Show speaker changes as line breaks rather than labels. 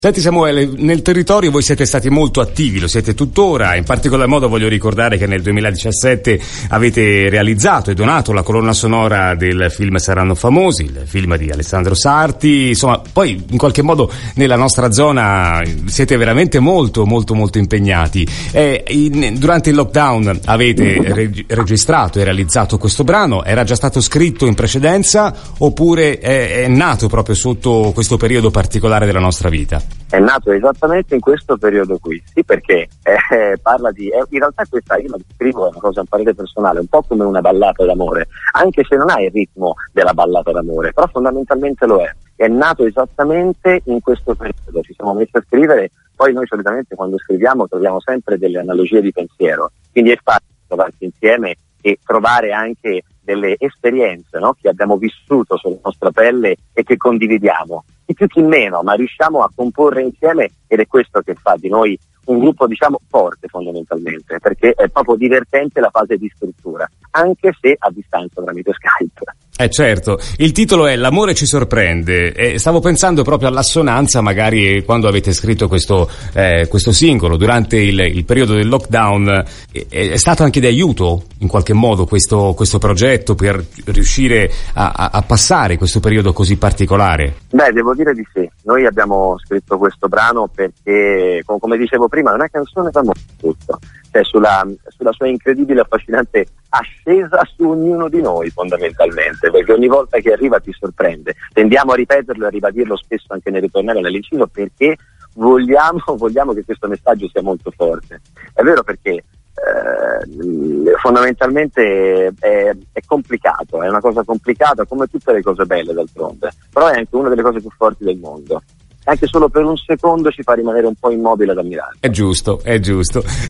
Senti Samuele, nel territorio voi siete stati molto attivi, lo siete tuttora, in particolar modo voglio ricordare che nel 2017 avete realizzato e donato la colonna sonora del film Saranno Famosi, il film di Alessandro Sarti, insomma poi in qualche modo nella nostra zona siete veramente molto impegnati. Durante il lockdown avete registrato e realizzato questo brano, era già stato scritto in precedenza oppure è nato proprio sotto questo periodo particolare della nostra vita?
È nato esattamente in questo periodo qui, sì, perché parla di, in realtà questa io la descrivo, è una cosa un parere personale, un po' come una ballata d'amore, anche se non ha il ritmo della ballata d'amore, però fondamentalmente lo è nato esattamente in questo periodo, ci siamo messi a scrivere, poi noi solitamente quando scriviamo troviamo sempre delle analogie di pensiero, quindi è facile trovarsi insieme e trovare anche delle esperienze, no? Che abbiamo vissuto sulla nostra pelle e che condividiamo, chi più chi meno, ma riusciamo a comporre insieme ed è questo che fa di noi un gruppo forte fondamentalmente, perché è proprio divertente la fase di scrittura, anche se a distanza tramite Skype.
Certo, il titolo è L'amore ci sorprende, stavo pensando proprio all'assonanza magari quando avete scritto questo singolo durante il periodo del lockdown, è stato anche di aiuto in qualche modo questo progetto per riuscire a passare questo periodo così particolare?
Beh, devo dire di sì, noi abbiamo scritto questo brano perché, come dicevo prima, è una canzone d'amore tutto, cioè sulla sua incredibile e affascinante ascesa su ognuno di noi fondamentalmente, perché ogni volta che arriva ti sorprende, tendiamo a ripeterlo e a ribadirlo spesso anche nel ritornello e nell'incino perché vogliamo che questo messaggio sia molto forte. È vero, perché fondamentalmente è complicato, è una cosa complicata come tutte le cose belle d'altronde, però è anche una delle cose più forti del mondo, anche solo per un secondo ci fa rimanere un po' immobile ad ammirare.
È giusto.